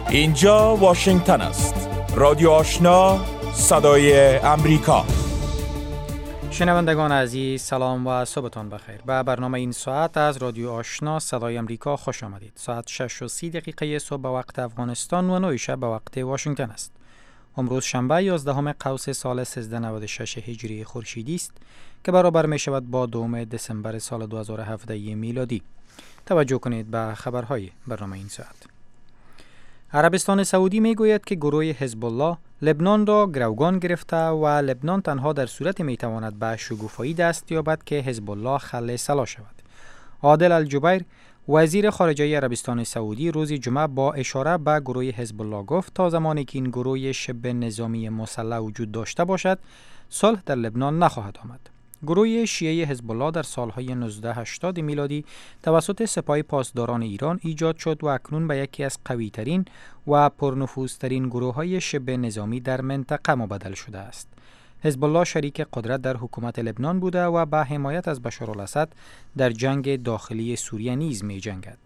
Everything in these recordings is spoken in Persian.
اینجا واشنگتن است. رادیو آشنا، صدای امریکا. شنوندگان عزیز، سلام و صبحتان بخیر. به برنامه این ساعت از رادیو آشنا صدای امریکا خوش آمدید. ساعت 6:30 صبح به وقت افغانستان و 9 شب به وقت واشنگتن است. امروز شنبه 11 قوس سال 1396 هجری خورشیدی است که برابر می شود با 2 دسامبر سال 2017 میلادی. توجه کنید به خبرهای برنامه این ساعت. عربستان سعودی می گوید که گروه حزب الله لبنان را گروگان گرفته و لبنان تنها در صورت می تواند به شکوفایی دست یابد که حزب الله خل سلا شود. عادل الجبیر وزیر خارجه عربستان سعودی روز جمعه با اشاره به گروه حزب الله گفت تا زمانی که این گروه شبه نظامی مسلح وجود داشته باشد، صلح در لبنان نخواهد آمد. گروه شیعه حزب الله در سالهای 1980 میلادی توسط سپاه پاسداران ایران ایجاد شد و اکنون به یکی از قوی‌ترین و پرنفوذترین گروه‌های شبه نظامی در منطقه مبدل شده است. حزب الله شریک قدرت در حکومت لبنان بوده و با حمایت از بشارالاسد در جنگ داخلی سوریه نیز می‌جنگد.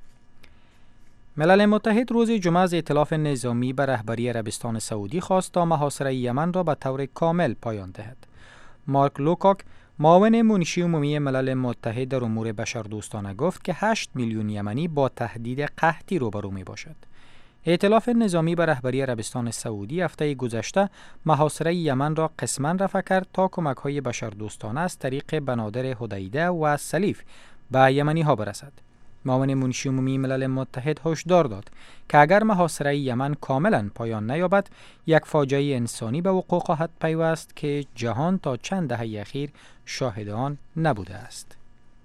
ملل متحد روز جمعه از ائتلاف نظامی به رهبری عربستان سعودی خواست تا محاصره یمن را به طور کامل پایان دهد. مارک لوکاک معاون منشی عمومی ملل متحد در امور بشردوستانه گفت که 8 میلیون یمنی با تهدید قحطی روبرو می باشد. ائتلاف نظامی به رهبری عربستان سعودی هفته گذشته محاصره یمن را قسماً رفع کرد تا کمک‌های بشردوستانه از طریق بنادر حدیده و سلیف به یمنی ها برسد. معاون منشی عمومی ملل متحد هشدار داد که اگر محاصره یمن کاملا پایان نیابد، یک فاجعه انسانی به وقوع خواهد پیوست که جهان تا چند دهه اخیر شاهد آن نبوده است.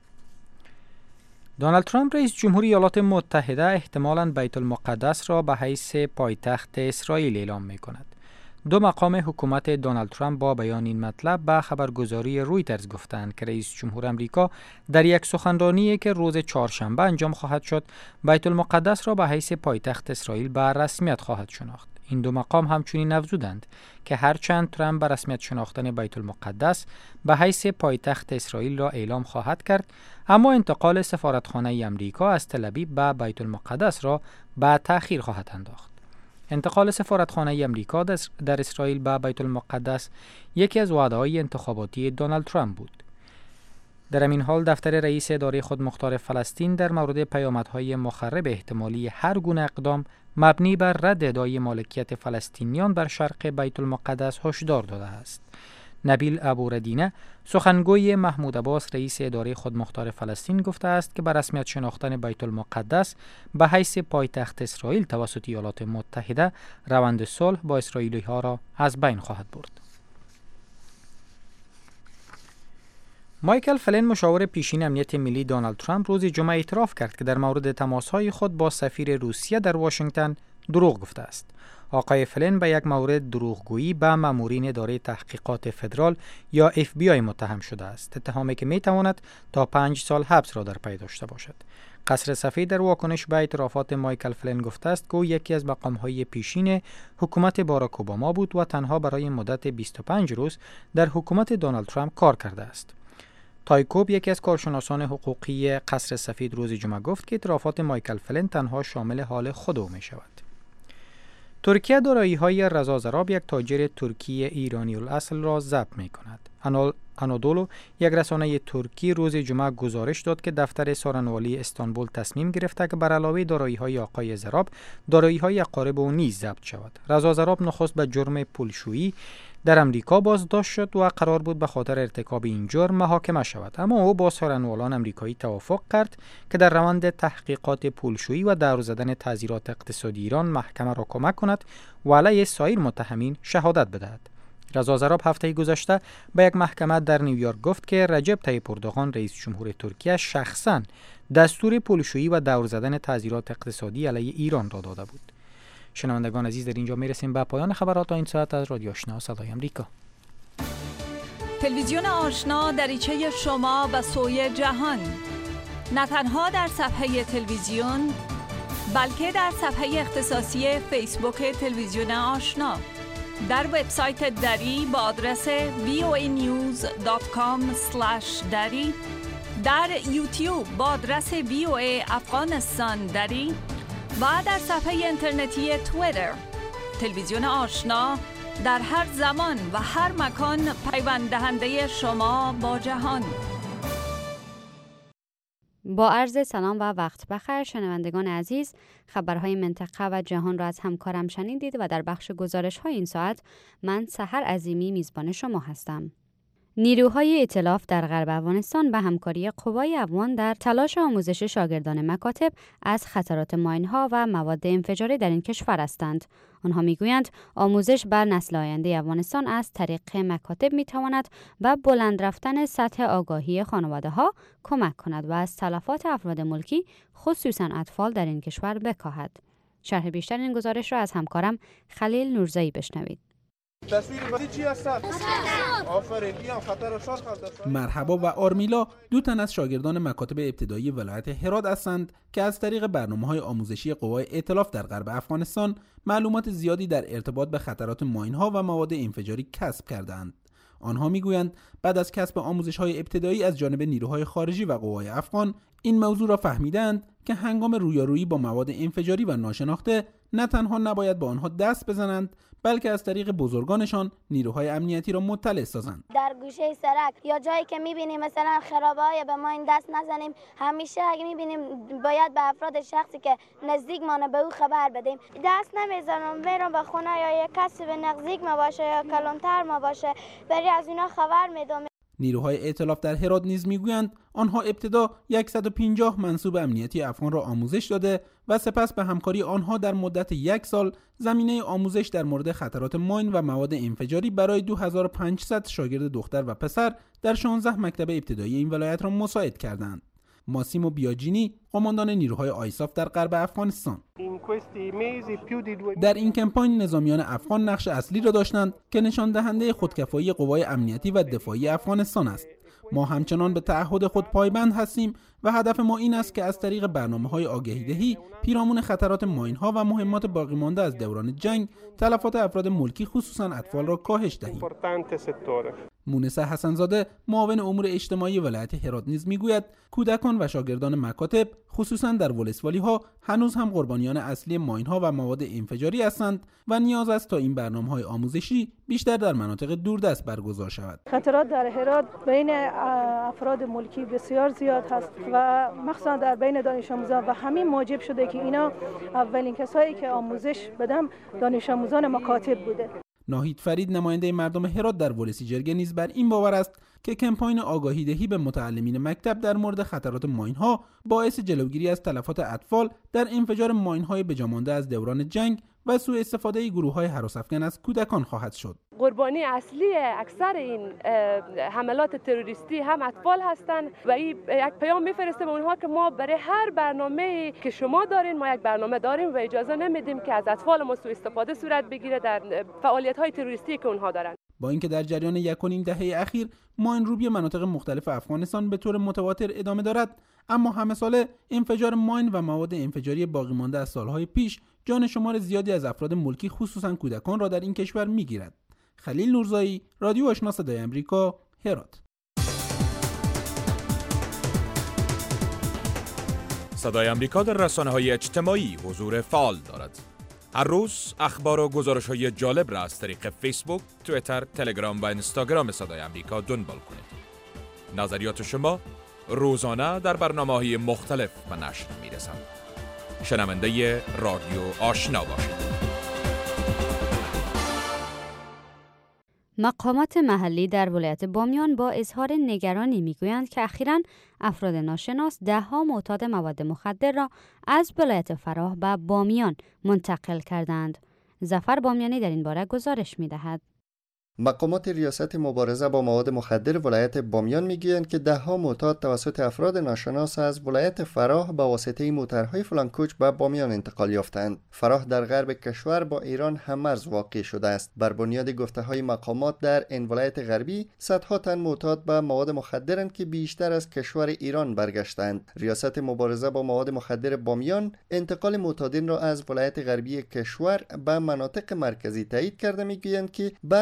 دونالد ترامپ رئیس جمهوری ایالات متحده احتمالاً بیت المقدس را به حیث پایتخت اسرائیل اعلام می‌کند. 2 مقام حکومت دونالد ترامپ با بیان این مطلب به خبرگزاری رویترز گفتند که رئیس جمهور آمریکا در یک سخنرانی که روز چهارشنبه انجام خواهد شد، بیت المقدس را به حیث پایتخت اسرائیل به رسمیت خواهد شناخت. این 2 مقام همچنین افزودند که هرچند ترامپ به رسمیت شناختن بیت المقدس به حیث پایتخت اسرائیل را اعلام خواهد کرد، اما انتقال سفارتخانه آمریکا از تل ابیب به بیت المقدس را به تأخیر خواهد انداخت. انتقال سفارتخانه آمریکا در اسرائیل به بیت المقدس یکی از وعده‌های انتخاباتی دونالد ترامپ بود. در این حال دفتر رئیس اداره خودمختار فلسطین در مورد پیامدهای مخرب احتمالی هر گونه اقدام مبنی بر رد ادعای مالکیت فلسطینیان بر شرق بیت المقدس هشدار داده است. نبیل ابوردینه سخنگوی محمود عباس رئیس اداره خودمختار فلسطین گفته است که بر رسمیت شناختن بیت المقدس به حیث پایتخت اسرائیل توسط ایالات متحده روند صلح با اسرائیلی ها را از بین خواهد برد. مایکل فلین مشاور پیشین امنیت ملی دونالد ترامپ روز جمعه اعتراف کرد که در مورد تماس‌های خود با سفیر روسیه در واشنگتن دروغ گفته است. آقای فلین به یک مورد دروغگویی به مامورین اداره تحقیقات فدرال یا FBI متهم شده است، اتهامی که میتواند تا 5 سال حبس را در پی داشته باشد. قصر سفید در واکنش به اعترافات مایکل فلین گفته است که او یکی از مقام‌های پیشین حکومت باراک اوباما بود و تنها برای مدت 25 روز در حکومت دونالد ترامپ کار کرده است. تایکوب یکی از کارشناسان حقوقی قصر سفید روز جمعه گفت که اعترافات مایکل فلین تنها شامل حال خود او می شود. ترکیه دارایی‌های رضا ضراب یک تاجر ترکی ایرانی الاصل را ضبط می‌کند. آنادولو یک رسانه ترکی روز جمعه گزارش داد که دفتر سارنوالی استانبول تصمیم گرفته که بر علاوه دارایی‌های آقای ضراب، دارایی‌های اقارب او نیز ضبط شود. رضا ضراب نخست به جرم پولشویی در امریکا بازداشت شد و قرار بود به خاطر ارتکاب این جرم محاکمه شود، اما او با سارنوالان امریکایی توافق کرد که در روند تحقیقات پولشویی و دور زدن تظاهرات اقتصادی ایران محکمه را کمک کند و علیه سایر متهمین شهادت بدهد. رضا ضراب هفته گذشته به یک محکمه در نیویورک گفت که رجب طیب اردوغان رئیس جمهور ترکیه شخصاً دستور پولشویی و دور زدن تظاهرات اقتصادی علیه ایران را داده بود. شنوندگان عزیز، در اینجا میرسیم به پایان خبرات این ساعت از رادیو آشنا صدای امریکا. تلویزیون آشنا دریچه شما به سوی جهان، نه تنها در صفحه تلویزیون بلکه در صفحه اختصاصی فیسبوک تلویزیون آشنا، در وبسایت دری با آدرس voanews.com/dari، در یوتیوب با آدرس VOA افغانستان دری و در صفحه اینترنتی توییتر. تلویزیون آشنا در هر زمان و هر مکان پیوند دهنده شما با جهان. با عرض سلام و وقت بخیر شنوندگان عزیز، خبرهای منطقه و جهان را از همکارم شنیدید و در بخش گزارش‌های این ساعت من سحر عظیمی میزبان شما هستم. نیروهای ائتلاف در غرب افغانستان به همکاری قوای افغان در تلاش آموزش شاگردان مکاتب از خطرات ماین‌ها و مواد انفجاری در این کشور هستند. آنها میگویند آموزش بر نسل آینده افغانستان از طریق مکاتب میتواند به بلند رفتن سطح آگاهی خانواده‌ها کمک کند و از تلفات افراد ملکی خصوصاً اطفال در این کشور بکاهد. شرح بیشتر این گزارش را از همکارم خلیل نورزایی بشنوید. مرحبا و آرمیلا دو تن از شاگردان مکاتب ابتدایی ولایت هرات هستند که از طریق برنامه‌های آموزشی قوای ائتلاف در غرب افغانستان معلومات زیادی در ارتباط به خطرات ماین‌ها و مواد انفجاری کسب کردند. آنها میگویند بعد از کسب آموزش‌های ابتدایی از جانب نیروهای خارجی و قوای افغان این موضوع را فهمیدند که هنگام رویارویی با مواد انفجاری و ناشناخته نه تنها نباید با آنها دست بزنند بلکه از طریق بزرگانشان نیروهای امنیتی را مطلع سازند. در گوشه سرک یا جایی که می‌بینیم مثلا خرابه‌های به ما این دست نزنیم. همیشه اگه می‌بینیم باید به افراد شخصی که نزدیک مانه به او خبر بدیم. دست نمیزنم برم به خونه یا یک کسی به نزدیک ما باشه یا کلانتر ما باشه برای از اینا خبر میدم. نیروهای ائتلاف در هرات نیز میگویند آنها ابتدا 150 منصوب امنیتی افغان را آموزش داده و سپس به همکاری آنها در مدت 1 سال زمینه آموزش در مورد خطرات ماین و مواد انفجاری برای 2500 شاگرد دختر و پسر در 16 مکتب ابتدایی این ولایت را مساعد کردند. ماسیمو بیاجینی، قماندان نیروهای آیساف در غرب افغانستان: در این کمپاین نظامیان افغان نقش اصلی را داشتند که نشان دهنده خودکفایی قوای امنیتی و دفاعی افغانستان است. ما همچنان به تعهد خود پایبند هستیم و هدف ما این است که از طریق برنامه‌های آگاهی‌دهی پیرامون خطرات ماین‌ها و مهمات باقی مانده از دوران جنگ تلفات افراد ملکی خصوصاً اطفال را کاهش دهیم. مونسه حسن‌زاده معاون امور اجتماعی ولایت هرات نیز میگوید کودکان و شاگردان مکاتب خصوصاً در ولسوالی‌ها هنوز هم قربانیان اصلی ماین‌ها و مواد انفجاری هستند و نیاز است تا این برنامه‌های آموزشی بیشتر در مناطق دوردست برگزار شود. خطرات در هرات بین افراد ملکی بسیار زیاد هست و مخصوصا در بین دانش آموزان و همین موجب شده که اینا اولین کسایی که آموزش بدن دانش آموزان مکاتب بوده. ناهید فرید نماینده مردم هرات در ولسی جرگه نیز بر این باور است که کمپاین آگاهی دهی به متعلمین مکتب در مورد خطرات ماین‌ها باعث جلوگیری از تلفات اطفال در انفجار ماین‌های بجامانده از دوران جنگ و سوء استفاده گروه‌های هراس افکن از کودکان خواهد شد. قربانی اصلی اکثر این حملات تروریستی هم اطفال هستند و این یک پیام میفرسته به اونها که ما برای هر برنامه‌ای که شما دارین ما یک برنامه داریم و اجازه نمیدیم که از اطفال ما سوء استفاده صورت بگیره در فعالیت‌های تروریستی که اونها دارن. با اینکه در جریان 1.5 دهه اخیر ماین روبی مناطق مختلف افغانستان به طور متواتر ادامه دارد، اما همه ساله انفجار ماین و مواد انفجاری باقی مانده از سالهای پیش جان شمار زیادی از افراد ملکی خصوصاً کودکان را در این کشور میگیرد. خلیل نورزایی، رادیو آشنا صدای آمریکا، هرات. صدای آمریکا در رسانه‌های اجتماعی حضور فعال دارد. هر روز اخبار و گزارش‌های جالب را از طریق فیسبوک، توییتر، تلگرام و اینستاگرام صدای آمریکا دنبال کنید. نظریات شما روزانه در برنامه‌های مختلف به نشر می‌رسند. شنونده رادیو آشنا باشید. مقامات محلی در ولایت بامیان با اظهار نگرانی میگویند که اخیراً افراد ناشناس ده‌ها معتاد مواد مخدر را از ولایت فراه به بامیان منتقل کردند. ظفر بامیانی در این باره گزارش می‌دهد. مقامات ریاست مبارزه با مواد مخدر ولایت بامیان میگویند که ده‌ها معتاد توسط افراد ناشناس از ولایت فراه با واسطه موترهای فلانکوچ به بامیان انتقال یافتند. فراه در غرب کشور با ایران هم‌مرز واقع شده است. بر بنیاد گفته‌های مقامات در این ولایت غربی صدها تن معتاد به مواد مخدرند که بیشتر از کشور ایران برگشتند. ریاست مبارزه با مواد مخدر بامیان انتقال معتادین را از ولایت غربی کشور به مناطق مرکزی تایید کرده میگویند که بعضی گروه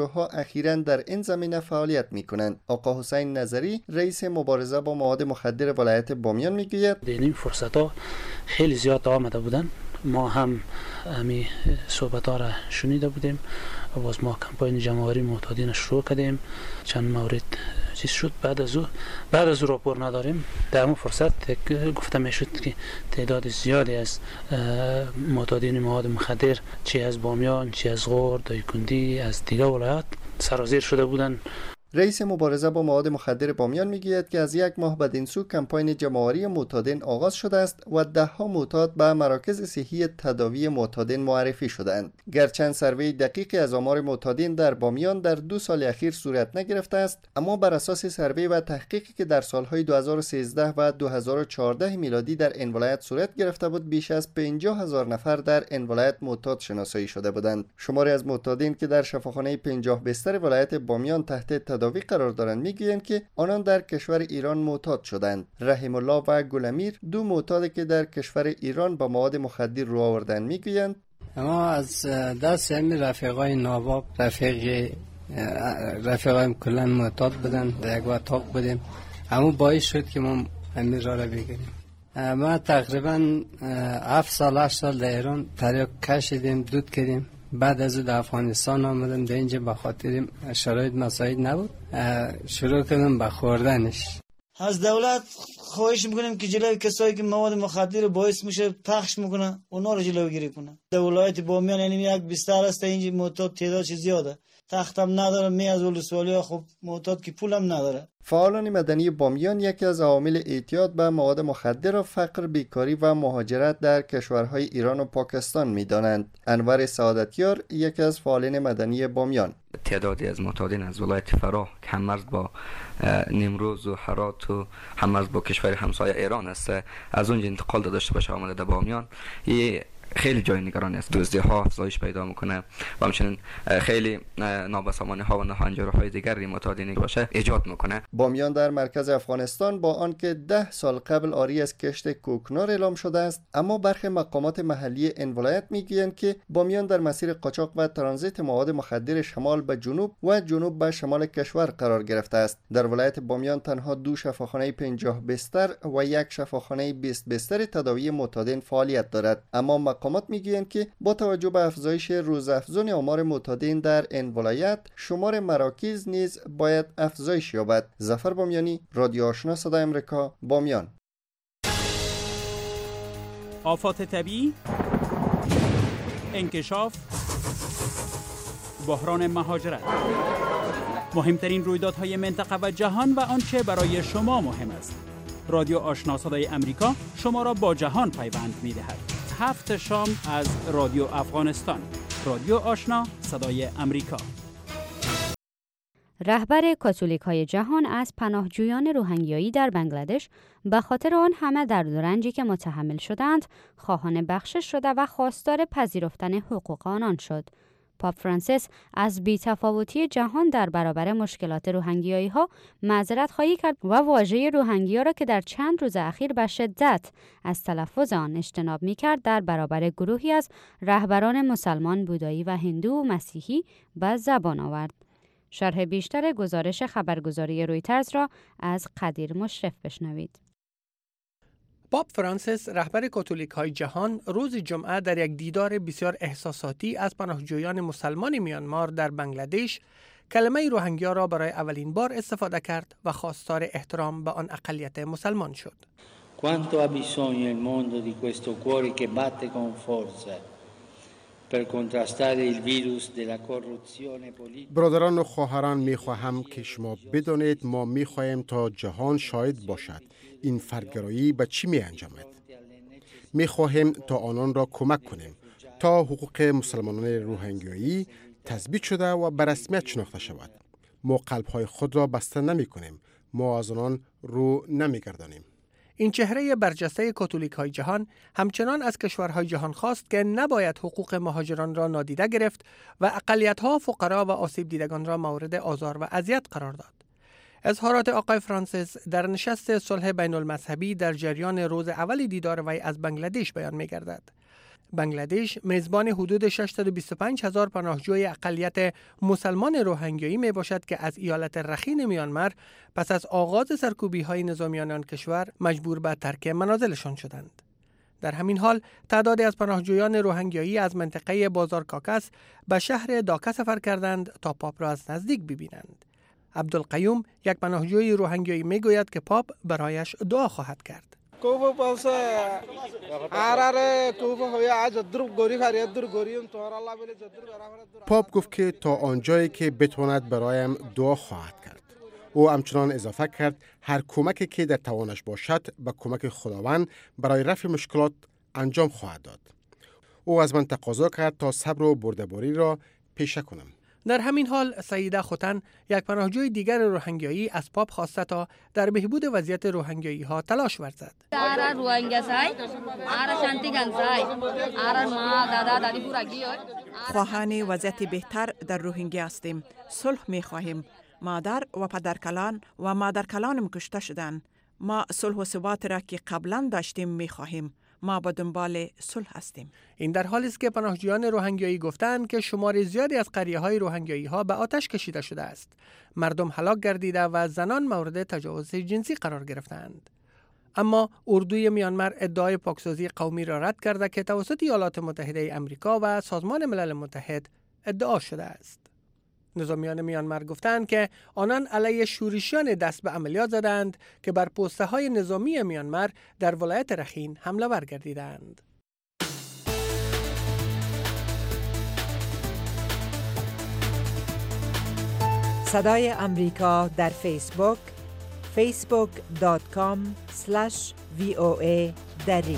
گروه‌ها اخیراً در این زمینه فعالیت می‌کنند. آقا حسین نظری رئیس مبارزه با مواد مخدر ولایت بامیان میگوید این فرصت‌ها خیلی زیاد آمده بودن. ما هم همین صحبت‌ها را شنیده بودیم و باز ما کمپاین جمع‌آوری معتادین شروع کردیم. چند مورد چیز شد. بعد از راپور نداریم. در اون فرصت گفته میشد که تعداد زیادی از معتادین مواد مخدر چی از بامیان، چی از غور، دایکنڈی، از دیگر ولایات سرازیر شده بودن. رئیس مبارزه با مواد مخدر بامیان میگوید که از یک ماه بدین سو کمپاین جمع‌آوری معتادین آغاز شده است و ده‌ها معتاد به مراکز صحی تداوی معتادین معرفی شدند. گرچند سروی دقیقی از آمار معتادین در بامیان در 2 سال اخیر صورت نگرفته است، اما بر اساس سروی و تحقیقی که در سالهای 2013 و 2014 میلادی در این ولایت صورت گرفته بود، بیش از 50,000 نفر در این ولایت معتاد شناسایی شده بودند. شماری از معتادین که در شفاخانه 50 بستر ولایت بامیان تحت تداوی قرار دارند میگویند که آنان در کشور ایران معتاد شدند. رحیم الله و گلامیر 2 معتاد که در کشور ایران با مواد مخدر رو آوردن میگویند ما از دست همین رفیقای نواب رفیقایم کلن معتاد بودن، در یک اتاق بودیم، همون باعث شد که ما همین را بگیریم. ما تقریبا 7 سال 8 سال در ایران تریاک کشیدیم، دود کردیم. بعد از در افغانستان آمدم، در اینجا بخاطر شرایط مساعد نبود شروع کردم به خوردنش. از دولت خواهش میکنیم که جلوی کسایی که مواد مخدر باعث میشه پخش میکنه اونا رو جلوگیری کنه. در ولایت بامیان یعنی یک بستر است، اینجا معتاد تعدادش زیاده، تختم نداره، می از ولسوالی خب معتاد که پولم نداره. فعالان مدنی بامیان یکی از عوامل اعتیاد به مواد مخدر و فقر، بیکاری و مهاجرت در کشورهای ایران و پاکستان می‌دانند. انور سعادتیار یکی از فعالان مدنی بامیان: تعدادی از معتادین از ولایت فراه که هم‌مرز با نیمروز و هرات و هم‌مرز با کشور همسایه ایران است، از اونجا انتقال داشته باشه آمده در بامیان، خیلی جای نگرانی است. دزدی‌ها افزایش پیدا میکنه و همچنین خیلی نابسامانی ها و ناهنجاری‌های دیگری معتادین باشه ایجاد میکنه. بامیان در مرکز افغانستان با آنکه 10 سال قبل عاری از کشت کوکنار اعلام شده است، اما برخی مقامات محلی این ولایت میگویند که بامیان در مسیر قاچاق و ترانزیت مواد مخدر شمال به جنوب و جنوب به شمال کشور قرار گرفته است. در ولایت بامیان تنها 2 شفاخانه 50 بستر و 1 شفاخانه 20 بستر تداوی معتادین فعالیت دارد، اما مقامات میگویند که با توجه به افزایش روزافزون آمار معتادین در این ولایت، شمار مراکز نیز باید افزایش یابد. ظفر بامیانی، رادیو آشنا صدای آمریکا، بامیان. آفات طبیعی، انکشاف، بحران مهاجرت، مهمترین رویدادهای منطقه و جهان و آنچه برای شما مهم است. رادیو آشنا صدای آمریکا شما را با جهان پیوند می‌دهد. 7 شام از رادیو افغانستان. رادیو آشنا صدای آمریکا. رهبر کاتولیک‌های جهان از پناهجویان روهینگیایی در بنگلادش به خاطر آن همه درد و رنجی که متحمل شدند خواهان بخشش شده و خواستار پذیرفتن حقوق آنان شد. پاپ فرانسیس از بی‌تفاوتی جهان در برابر مشکلات روهینگیایی‌ها معذرت خواهی کرد و واژه روهینگیا را که در چند روز اخیر به شدت از تلفظ آن اجتناب می‌کرد در برابر گروهی از رهبران مسلمان، بودایی و هندو و مسیحی به زبان آورد. شرح بیشتر گزارش خبرگزاری رویترز را از قدیر مشرف بشنوید. پاپ فرانسیس رهبر کاتولیک‌های جهان روز جمعه در یک دیدار بسیار احساساتی از پناهجویان مسلمان میانمار در بنگلادش کلمه روهینگیا را برای اولین بار استفاده کرد و خواستار احترام به آن اقلیت مسلمان شد. Quanto ha bisogno il mondo di questo cuore che batte con forza per contrastare il virus della corruzione politica. برادران و خواهران، میخواهم که شما بدانید ما میخواهیم تا جهان شاهد باشد این فرگرایی به چی می انجامد. میخواهیم تا آنان را کمک کنیم تا حقوق مسلمانان روهینگیایی تثبیت شده و به رسمیت شناخته شود. ما قلب‌های خود را بسته نمی کنیم، ما از آنان رو نمی گردانیم. این چهره برجسته کاتولیک‌های جهان همچنان از کشورهای جهان خواست که نباید حقوق مهاجران را نادیده گرفت و اقلیت‌ها، فقرا و آسیب دیدگان را مورد آزار و اذیت قرار داد. اظهارات آقای فرانسیس در نشست صلح بین المذهبی در جریان روز اول دیدار وی از بنگلادش بیان می‌گردد. بنگلادش میزبان حدود 625,000 پناهجوی اقلیت مسلمان روهینگیایی می باشد که از ایالت رخین میانمار پس از آغاز سرکوبی‌های نظامیان آن کشور مجبور به ترک منازلشان شدند. در همین حال تعدادی از پناهجویان روهینگیایی از منطقه بازار کاکس به شهر داکا سفر کردند تا پاپ را از نزدیک ببینند. عبدالقیوم یک پناهجوی روهینگیایی میگوید که پاپ برایش دعا خواهد کرد. پاپ گفت که تا آنجایی که بتواند برایم دعا خواهد کرد. او همچنان اضافه کرد هر کمکی که در توانش باشد به کمک خداوند برای رفع مشکلات انجام خواهد داد. او از من تقاضا کرد تا صبر و بردباری را پیشه کنم. در همین حال سیده خوتن یک پناهجوی دیگر روهینگیایی از پاپ خواسته تا در بهبود وضعیت روهینگیایی ها تلاش ورزد. خواهان وضعیت بهتر در روهینگی هستیم. صلح می خواهیم. مادر و پدرکلان و مادرکلانم کشته شدند. ما صلح و ثبات را که قبلا داشتیم می خواهیم. ما با دنبال صلح هستیم. این در حالی است که پناهجویان روهینگیایی گفتند که شمار زیادی از قریه‌های روهینگیایی ها به آتش کشیده شده است. مردم هلاک گردیده و زنان مورد تجاوز جنسی قرار گرفتند. اما اردوی میانمار ادعای پاکسازی قومی را رد کرده که توسط ایالات متحده آمریکا و سازمان ملل متحد ادعا شده است. نظامیان میانمار گفتند که آنان علیه شورشیان دست به عملیات زدند که بر پوسته های نظامی میانمار در ولایت رخین حمله ور گردیدند. صدای امریکا در فیسبوک facebook.com/VOA دری.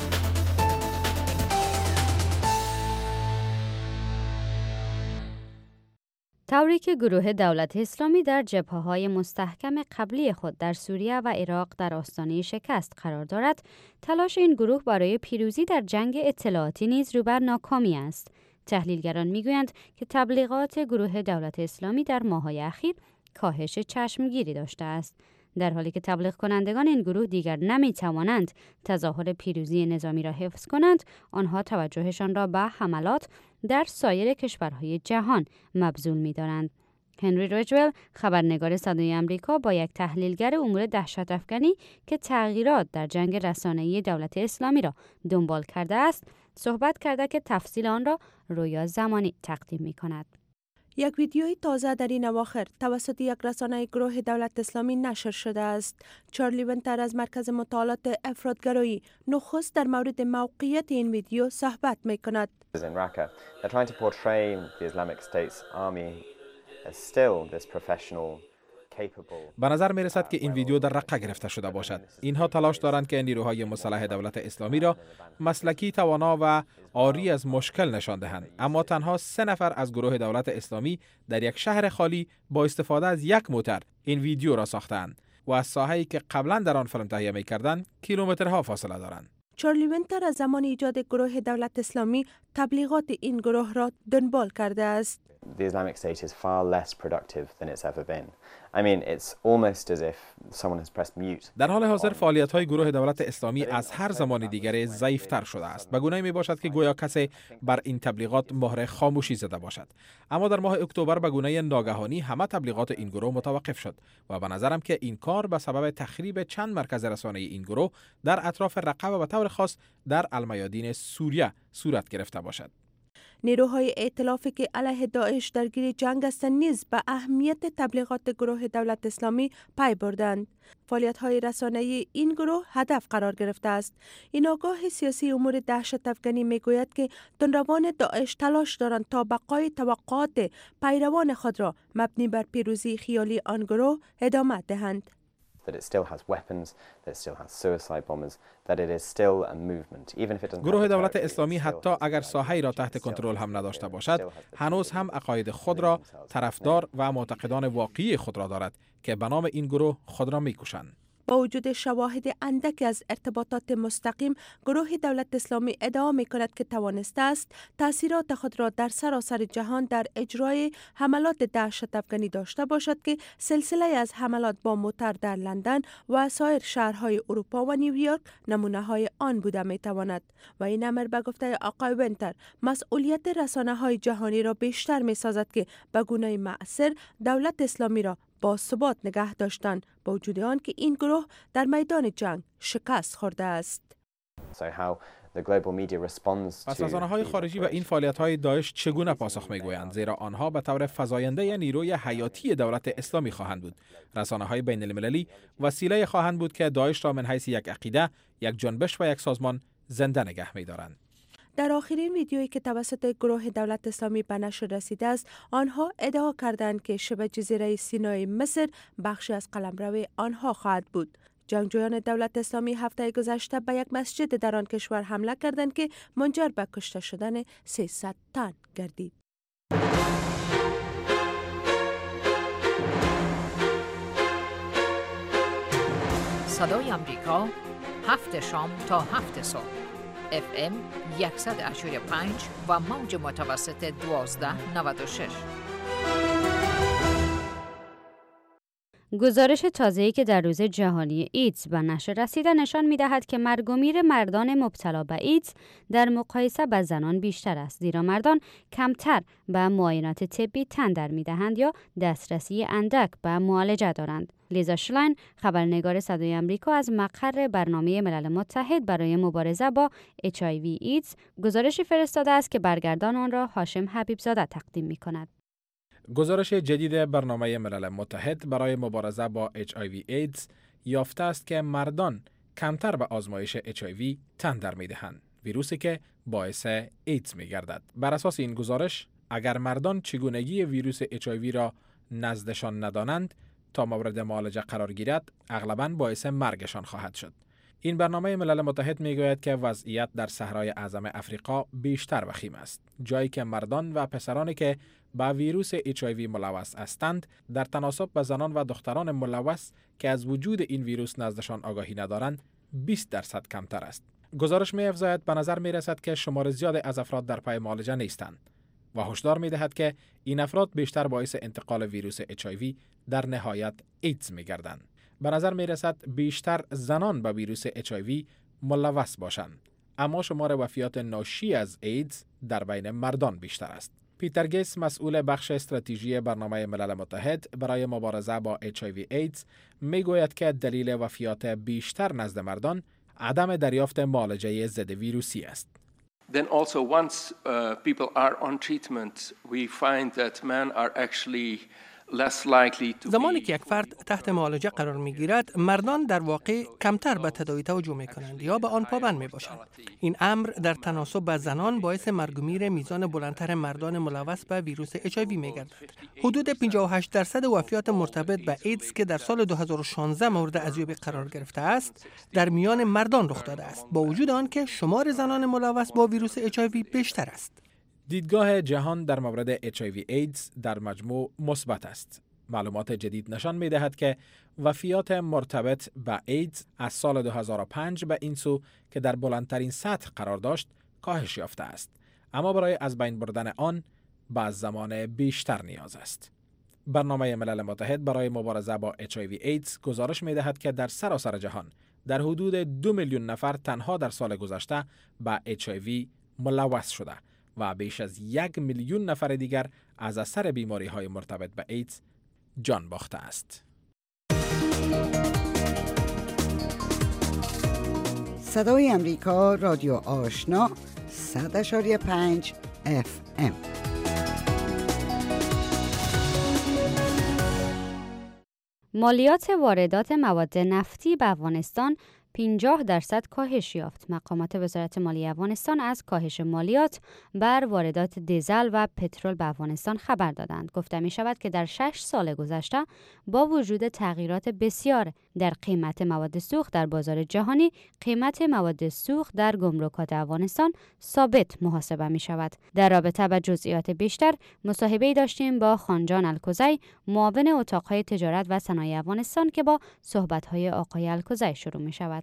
طوری که گروه دولت اسلامی در جبهه‌های مستحکم قبلی خود در سوریه و عراق در آستانه شکست قرار دارد، تلاش این گروه برای پیروزی در جنگ اطلاعاتی نیز روبر ناکامی است. تحلیلگران می‌گویند که تبلیغات گروه دولت اسلامی در ماه‌های اخیر کاهش چشمگیری داشته است، در حالی که تبلیغ کنندگان این گروه دیگر نمی‌توانند تظاهر پیروزی نظامی را حفظ کنند. آنها توجهشان را به حملات در سایر کشورهای جهان مبذول می‌دارند. هنری رجول، خبرنگار صدای آمریکا، با یک تحلیلگر امور دهشت افکنی که تغییرات در جنگ رسانه‌ای دولت اسلامی را دنبال کرده است، صحبت کرده که تفصیل آن را رویا زمانی تقدیم می‌کند. یک ویدیوی تازه در این اواخر توسط یک رسانه گروه دولت اسلامی نشر شده است. چارلی ونتر از مرکز مطالعات افرادگرایی نخست در مورد موقعیت این ویدیو صحبت می‌کند. به نظر می رسد که این ویدیو در رقه گرفته شده باشد. اینها تلاش دارند که نیروهای مسلح دولت اسلامی را مسلکی، توانا و عاری از مشکل نشان دهند، اما تنها 3 نفر از گروه دولت اسلامی در یک شهر خالی با استفاده از یک موتر این ویدیو را ساختند و از ساحه‌ای که قبلا در آن فیلم تهیه می‌کردند کیلومترها فاصله دارند. چارلی ونتر از زمان ایجاد گروه دولت اسلامی تبلیغات این گروه را دنبال کرده است. The Islamic State is far less productive than it's ever been. I mean, it's almost as if someone has pressed mute. در حال حاضر فعالیت‌های گروه دولت اسلامی از هر زمان دیگر ضعیف‌تر شده است. به گونه‌ای میباشد که گویا کسی بر این تبلیغات مهر خاموشی زده باشد. اما در ماه اکتبر به گونه ناگهانی همه تبلیغات این گروه متوقف شد و به نظرم که این کار به سبب تخریب چند مرکز رسانه‌ای این گروه در اطراف رقه و به طور خاص در المیادین سوریه صورت گرفته باشد. نیروهای ائتلافی که علیه داعش درگیر جنگ هستند نیز به اهمیت تبلیغات گروه دولت اسلامی پی بردند. فعالیت‌های رسانه‌ای این گروه هدف قرار گرفته است. این آگاه سیاسی امور دهشت افکنی میگوید که دنروان داعش تلاش دارند تا بقای توقعات پیروان خود را مبنی بر پیروزی خیالی آن گروه ادامه دهند. That it still has weapons, that it still has suicide bombers, that it is still a movement, even if it doesn't. گروه دولت اسلامی حتی اگر ساحه‌ای را تحت کنترل هم نداشته باشد، هنوز هم عقاید خود را، طرفدار و معتقدان واقعی خود را دارد که به نام این گروه خود را می‌کشند. با وجود شواهد اندکی از ارتباطات مستقیم، گروه دولت اسلامی ادعا می‌کند که توانسته است تأثیرات خود را در سراسر جهان در اجرای حملات دهشت‌افکنی داشته باشد که سلسله از حملات با موتر در لندن و سایر شهرهای اروپا و نیویورک نمونه‌های آن بوده می‌تواند و این امر به گفته آقای ونتر مسئولیت رسانه‌های جهانی را بیشتر می‌سازد که به گونه مؤثر دولت اسلامی را با ثبات نگه داشتند با وجود آن که این گروه در میدان جنگ شکست خورده است. پس رسانه‌های خارجی به این فعالیت‌های داعش چگونه پاسخ می‌گویند؟ زیرا آنها به طور فزاینده نیروی حیاتی دولت اسلامی خواهند بود. رسانه‌های بین‌المللی وسیله خواهند بود که داعش را من حیث یک عقیده، یک جنبش و یک سازمان زنده نگه می‌دارند. در آخرین ویدیویی که توسط گروه دولت اسلامی به نشر رسیده است، آنها ادعا کردند که شبه جزیره سینای مصر بخشی از قلمرو آنها خواهد بود. جنگجویان دولت اسلامی هفته گذشته به یک مسجد در آن کشور حمله کردند که منجر به کشته شدن 300 تن گردید. صدای آمریکا 7 شام تا 7 صبح FM 100.5 و موج متوسط 1296. گزارش تازه‌ای که در روز جهانی ایدز به نشر رسیده نشان می‌دهد که مرگ و میر مردان مبتلا به ایدز در مقایسه با زنان بیشتر است، زیرا مردان کمتر به معاینات طبی تن در می‌دهند یا دسترسی اندک به معالجه دارند. لیزا شلاین، خبرنگار صدای آمریکا از مقر برنامه ملل متحد برای مبارزه با HIV ایدز، گزارشی فرستاده است که برگردان آن را هاشم حبیبزاده تقدیم می‌کند. گزارش جدید برنامه ملل متحد برای مبارزه با HIV ایدز یافته است که مردان کمتر به آزمایش HIV تن در می‌دهند، ویروسی که باعث ایدز می‌گردد. بر اساس این گزارش، اگر مردان چگونگی ویروس HIV را نزدشان ندانند تا مورد معالجه قرار گیرد، اغلباً باعث مرگشان خواهد شد. این برنامه ملل متحد میگوید که وضعیت در صحرای اعظم افریقا بیشتر وخیم است، جایی که مردان و پسرانی که با ویروس HIV ملوث هستند در تناسب به زنان و دختران ملوث که از وجود این ویروس نزدشان آگاهی ندارند 20% کمتر است. گزارش می‌افزاید به نظر می‌رسد که شمار زیاد از افراد در پی معالجه نیستند و هشدار می‌دهد که این افراد بیشتر باعث انتقال ویروس HIV در نهایت ایدز می‌گردند. به نظر می‌رسد بیشتر زنان با ویروس HIV ملوث باشند، اما شمار وفیات ناشی از ایدز در بین مردان بیشتر است. پیتر گیتس، مسئول بخش استراتژی برنامه ملل متحد برای مبارزه با HIV ایدز، میگوید که دلیل وفیات بیشتر نزد مردان عدم دریافت معالجه ضد ویروسی است. Then also once people are on treatment, we find that men are actually زمانی که یک فرد تحت معالجه قرار می‌گیرد، مردان در واقع کمتر به تداوی توجه می‌کنند یا به آن پابند می‌باشند. این امر در تناسب با زنان باعث مرگ و میر میزان بلندتر مردان ملوث به ویروس HIV می‌گردد. حدود 58% وفیات مرتبط به ایدز که در سال 2016 مورد ارزیابی قرار گرفته است، در میان مردان رخ داده است، با وجود آنکه شمار زنان ملوث با ویروس HIV بیشتر است. دیدگاه جهان در مورد HIV ایدز در مجموع مثبت است. معلومات جدید نشان می‌دهد که وفیات مرتبط با ایدز از سال 2005 به این سو که در بلندترین سطح قرار داشت کاهش یافته است، اما برای از بین بردن آن به زمان بیشتر نیاز است. برنامه ملل متحد برای مبارزه با HIV ایدز گزارش می‌دهد که در سراسر جهان در حدود 2 میلیون نفر تنها در سال گذشته با HIV ملوث شده و بیش از 1 میلیون نفر دیگر از اثر بیماری‌های مرتبط به ایدز جان باخته است. صدای امریکا، رادیو آشنا، 100.5 FM. مالیات واردات مواد نفتی به افغانستان 50% کاهش یافت. مقامات وزارت مالیه افغانستان از کاهش مالیات بر واردات دیزل و پترول به افغانستان خبر دادند. گفته می شود که در 6 سال گذشته با وجود تغییرات بسیار در قیمت مواد سوخت در بازار جهانی، قیمت مواد سوخت در گمرکات افغانستان ثابت محاسبه می شود. در رابطه با جزئیات بیشتر مصاحبه‌ای داشتیم با خانجان الکوزی، معاون اتاق‌های تجارت و صنایع افغانستان که با صحبت‌های آقای الکوزی شروع می شود.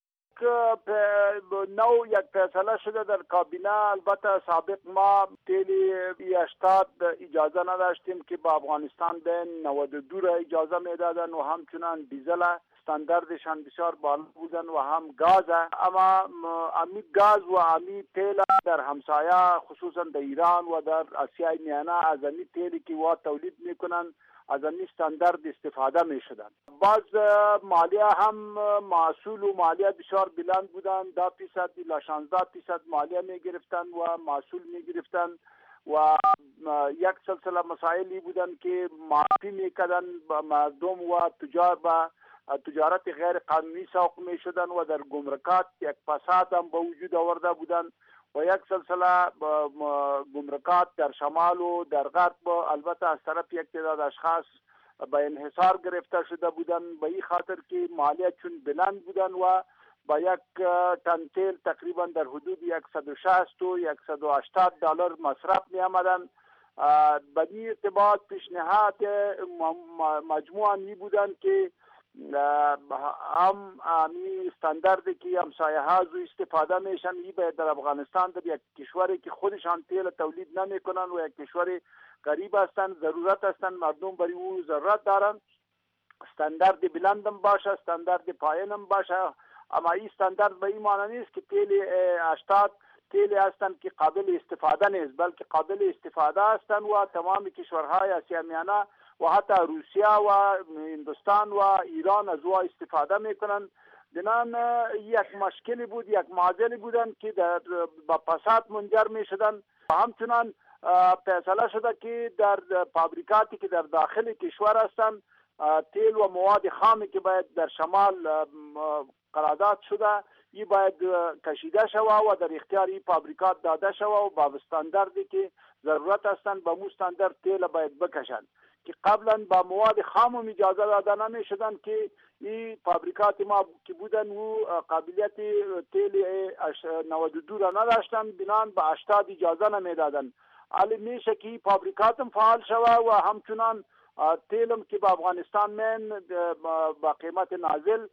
نو یک فیصله شده در کابینه. البته سابق ما تیل 80 اجازه نداشتیم که با افغانستان بین 92 را اجازه میدادن و همچنان دیزل استانداردشان بسیار بالا بودن و هم گاز. اما امی گاز و امی تیل در همسایه خصوصا در ایران و در آسیای میانه از امی تیلی که وا تولید میکنن از این استاندارد استفاده می شدن. باز مالیه هم محصول و مالیه بسیار بلند بودن، 10% الی 16% مالیه می گرفتن و محصول می گرفتن و یک سلسله مسائلی بودن که معافی می کردن با مردم و تجار با تجارت غیر قانونی سوق می شدن و در گمرکات یک فساد هم به وجود آورده بودن و یک سلسله گمرکات در شمال و در غرب البته از طرف یک تعداد اشخاص به انحصار گرفته شده بودن، به این خاطر که مالیه چون بلند بودن و با یک تن تیل تقریبا در حدود 160 و 180 دلار مصرف می آمدن. به این ارتباط پیشنهاد مجموعا می بودن که هم استانداردی که همسایه ها از استفاده میشن ای باید در افغانستان در یک کشوری که خودشان تیل تولید نمیکنن و یک کشوری غریب هستن، ضرورت هستن، مردم برای او ضرورت دارن، استاندارد بلندم باشه، استاندارد پایینم باشه. اما این استاندارد به این معنی نیست که تیل 80 تیلی هستند که قابل استفاده نیست، بلکه قابل استفاده هستند و تمام کشورهای آسیا میانه و حتی روسیه و هندوستان و ایران از او استفاده میکنن. دنان یک مشکلی بود، یک معضلی بودن که در با فساد منجر میشدن. همچنان فیصله شده که در فابریکاتی که در داخل کشور هستند تیل و مواد خامی که باید در شمال قرارداد شده ای باید کشیده شوه و در اختیار این فابریکات داده شوه و با استانداردی که ضرورت هستند با مو استاندارد تیل باید بکشند که قبلا با مواد خام اجازه داده نمی شدن که این فابریکات ما که بودن و قابلیت تیل 92 را نداشتن، بنان به 80 اجازه نمی دادن. حالی میشه که این فابریکات هم فعال شوه و همچنان تیلم که به افغانستان من با قیمت نازل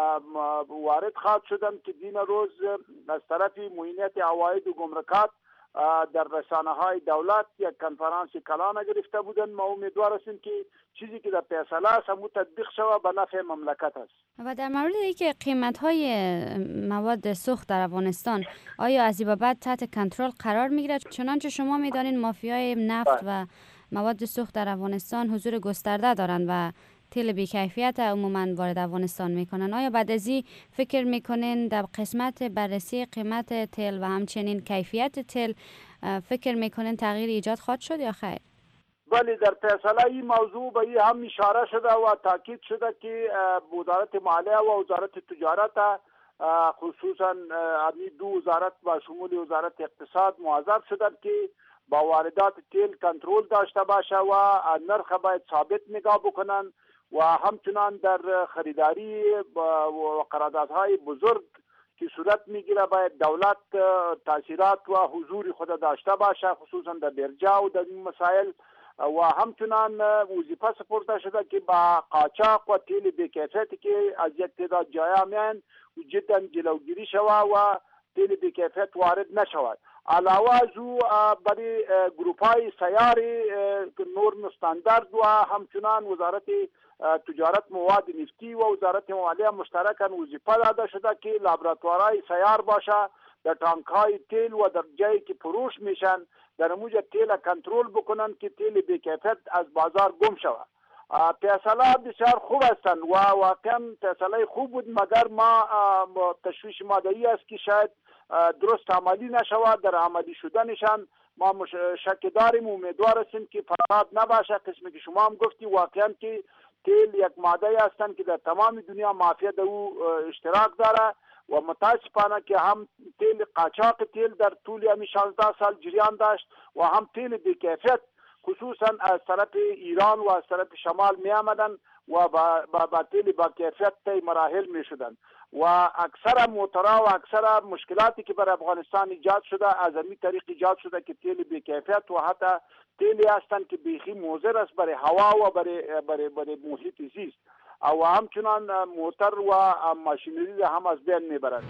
وارد خواهد شدن که دین روز از طرف معینیت عواید و گمرکات در رسانه های دولت یک کنفرانس کلان گرفته بودن. ما امیدوار هستیم که چیزی که در فیصله است همون تطبیق شود به نفع مملکت است. و در مورد اینکه قیمت های مواد سوخت در افغانستان آیا از این بعد تحت کنترل قرار میگیرد؟ چنانچه شما میدانید مافیای نفت و مواد سوخت در افغانستان حضور گسترده دارند و تیل بی‌کیفیت عموماً وارد افغانستان میکنن. آیا بعد از این فکر میکنین در قسمت بررسی قیمت تیل و همچنین کیفیت تیل فکر میکنین تغییر ایجاد خواهد شد یا خیر؟ بله، در فیصله این موضوع به این هم اشاره شده و تاکید شده که وزارت مالیه و وزارت تجارت خصوصا همین دو وزارت با شمول وزارت اقتصاد موظف شدند که با واردات تیل کنترل داشته باشه و نرخ باید ثابت نگاه بکنن و همچنان در خریداری و قراردادهای بزرگ که صورت میگیره باید دولت تاثیرات و حضور خود داشته باشه، خصوصا در برجا و در این مسائل. و همچنان وظیفه سپرده شده که با قاچاق و تیل بی‌کیفیتی که از یک تعداد جایا میان جدا جلوگیری شود و تیل بی‌کیفیت وارد نشود. علاوه از او برای گروپ های سیاری نورم استاندارد و همچنان وزارت تجارت مواد نفتی و وزارت مالیه مشترکاً وظیفه داده شده که لابراتوارهای سیار باشه در تانک های تیل و در جایی که فروش میشن در موجه تیل کنترل بکنن که تیل بی‌کیفیت از بازار گم شود. فیصله بسیار خوب هستند و واقعا فیصله خوب بود، مگر ما تشویش ماده‌ای است که شاید درست عملی نشود. در عملی شدنشان ما شک داریم، امیدوار هستیم که فساد نباشه. قسمی که شما هم گفتی واقعا که تیل یک ماده هستند که در تمام دنیا مافیا در او اشتراک داره و متاسفانه که هم تیل قاچاق تیل در طول همین 16 سال جریان داشت و هم تیل بی‌کیفیت خصوصا از طرف ایران و از طرف شمال می آمدن و با تیل با کیفیت طی مراحل می شدن و اکثر موتورها و اکثر مشکلاتی که بر افغانستان ایجاد شده از همین طریق ایجاد شده که تیل بی‌کیفیت و حتی تیلی هستند که بیخی مضر است برای هوا و برای محیط زیست و همچنان موتور و ماشینری هم از بین میبرند.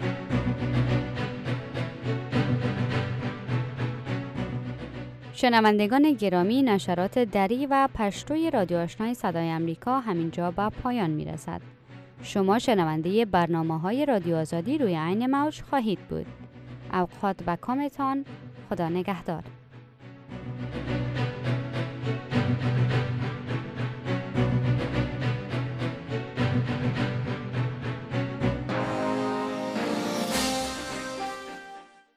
شنوندگان گرامی، نشرات دری و پشتوی رادیو آشنای صدای آمریکا همینجا به پایان میرسد. شما شنونده برنامه‌های رادیو آزادی روی عین موج خواهید بود. اوقات و کامتان، خدا نگهدار.